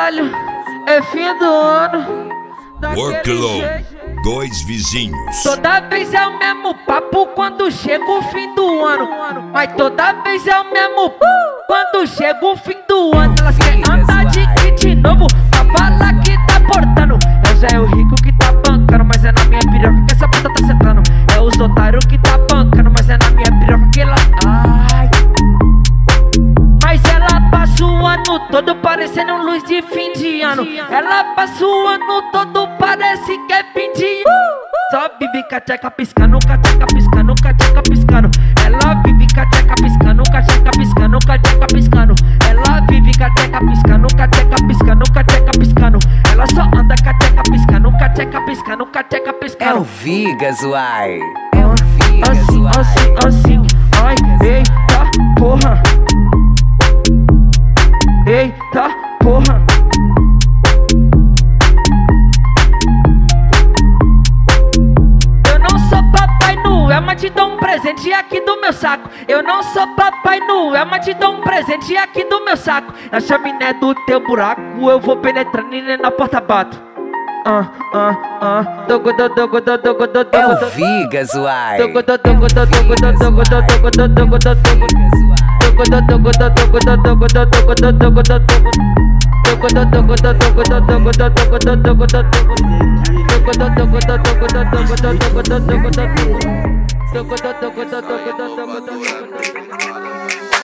caralho, é fim do ano. Workload, dois vizinhos. Toda vez é o mesmo papo quando chega o fim do ano. Mas toda vez é o mesmo quando chega o fim do ano. Elas querem andar de kit novo pra falar que tá portando. É o Zé o Rico que tá bancando, mas é na minha piroca que essa puta tá sentando. É os otários que tá bancando, mas é na minha piroca que ela... Ai. Mas ela passa o ano todo parecendo luz de fim de ano. Ela passa o ano todo, parece que é fim de ano. Só vive cateca piscando, cateca piscando, cateca piscando. Ela vive cateca piscando, cateca piscando, cateca piscando. Ela vive cateca piscando, cateca piscando, cateca piscando. Ela só anda cateca piscando, cateca piscando, cateca piscando. É o Vigas, uai. É o Vigas, assim, uai. assim, ai, eita porra. Eita porra. Eu não sou Papai Noel, mas te dou um presente aqui do meu saco. Eu não sou Papai Noel, mas te dou um presente aqui do meu saco. Na chaminé do teu buraco eu vou penetrando e nem na porta bato. É o Vigas, uai. É